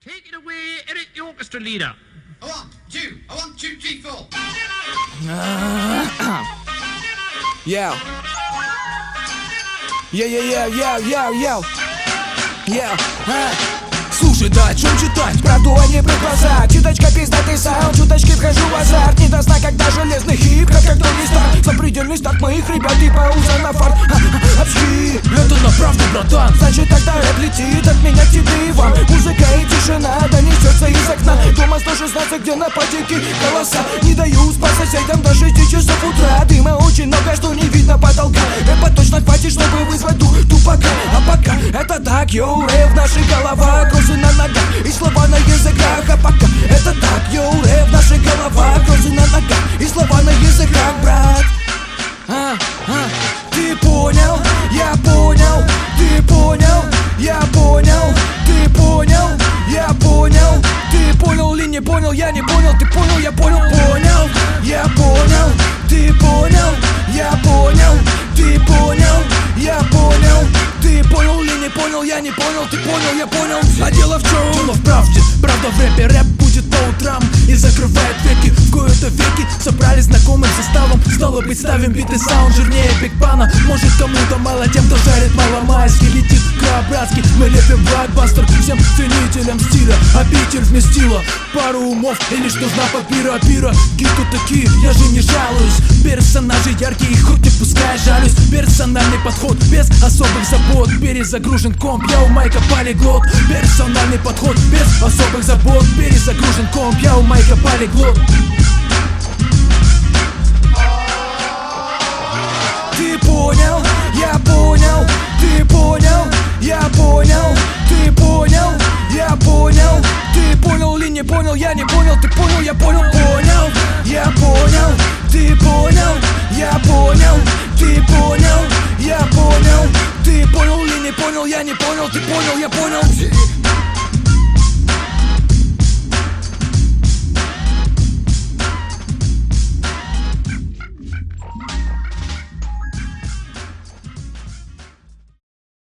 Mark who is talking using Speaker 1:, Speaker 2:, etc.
Speaker 1: Take it away, Eric, the orchestra leader.
Speaker 2: I want two, 3, 4.
Speaker 3: Yeah. Слушай, да о чем читать? Правду, а не про глаза. Чуточка пиздатый саунд, чуточки вхожу в азарт. Не до сна, когда железный хип, как не старт. Запредельный старт моих ребят и пауза на фарт. Обшки, это на правду, братан. Значит, тогда отлетит от меня к тебе и вам. Музыка и тишина донесется из окна. Дома 116, где на потеке голоса. Не даю спать соседям до 6 часов утра. Дыма очень много, что не видно потолка. Рэпа точно хватит, чтобы вызвать дух тупака. А пока это так, йоу, рэп в наших головах. Розы на ногах и слова на языках. А пока это так, йоу, рэп в наших головах. Розы на ногах и слова на языках, брат. Ты понял, я понял, ты понял, я понял, ты понял, я понял, ты понял или не понял, я не понял, ты понял, я понял, понял, я понял, ты понял, я понял, ты понял, я понял, ты понял или не понял, я не понял, ты понял, я понял. А дело в чем? Дело в правде, правда в рэпе, рэп будет по утрам и закрывает веки. В кои-то веки собрались знакомым составом. Стало быть, ставим биты, саунд жирнее бигпана. Может кому-то мало, тем, кто жарит маломайский. Летит крабратский, мы лепим блокбастер всем ценителям стиля. А Питер вместила пару умов и лишь нужна папира. Гиты такие, я же не жалуюсь. Персонажи яркие, хоть и пускай жалюсь. Персональный подход без особых забот. Перезагружен комп, я у майка полиглот. Персональный подход без особых забот. Перезагружен комп, я у майка полиглот. Ты понял, я понял, ты понял, я понял, ты понял, я понял, ты понял или не понял, я не понял, ты понял, я понял, понял, я понял, ты понял, я понял, ты понял, я понял, ты понял или не понял, я не понял, ты понял, я понял.